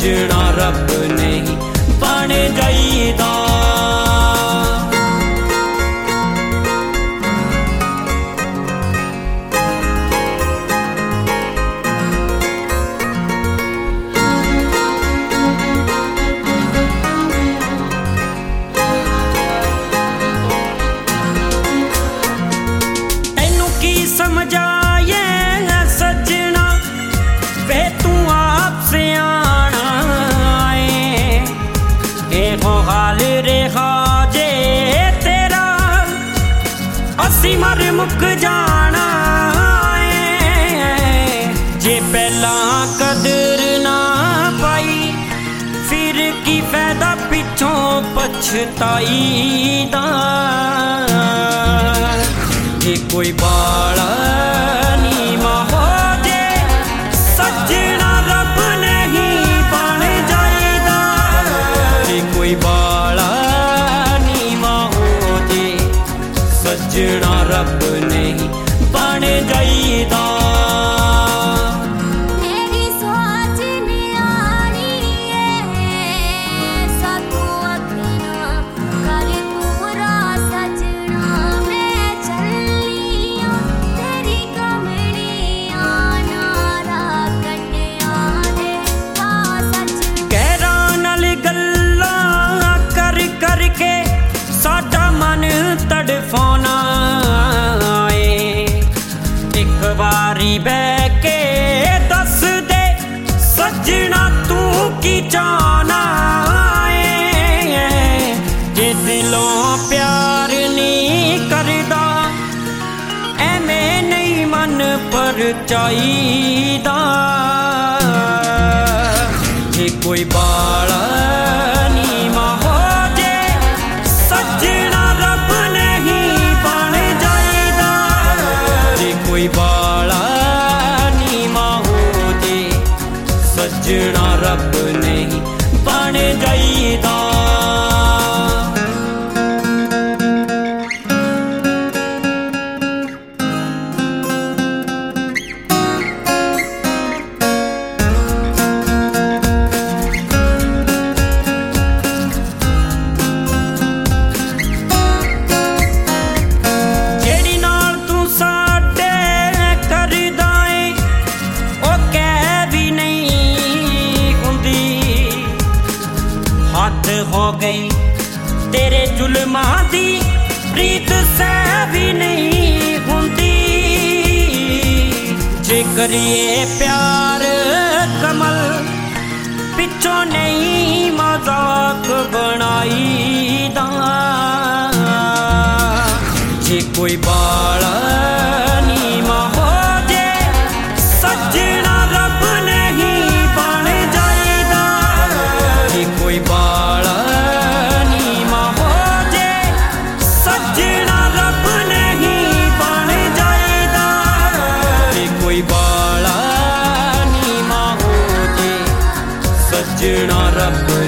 सजना रब नहीं बन जाईदा। समझाए सजना वे तू आप से आना है हाल रेहा जे तेरा असी मर मुक जाना है। जे पहला कदर ना पाई फिर की फायदा पिछों पछताई दा। जे कोई बाला नीमा हो जे सजना रब नहीं बन जाईदा। जे कोई बाला नीमा हो जे सजना रब नहीं बन जाईदा। तड़फाना एक बारी बह के दस दे सजना तू की चाहना जे दिलों प्यार नहीं करदा एवें नहीं मन पर चाहीदा। जे कोई बाला नीमा हो जे सजना रब नहीं बन जाईदा। जे कोई बाला नीमा हो जे सजना रब नहीं बन जाईदा। हो गई तेरे जुल्मा दी प्रीत सह भी नहीं हुंदी। जे करिए प्यार कमल पिछों नहीं मजाक बनाईदा। जे कोई बाला नीमा हो जे सजना रब नहीं बन जाईदा। जे कोई बाला नीमा हो जे सजना रब नहीं बन जाईदा। जे कोई बाला नीमा हो जे सजना रब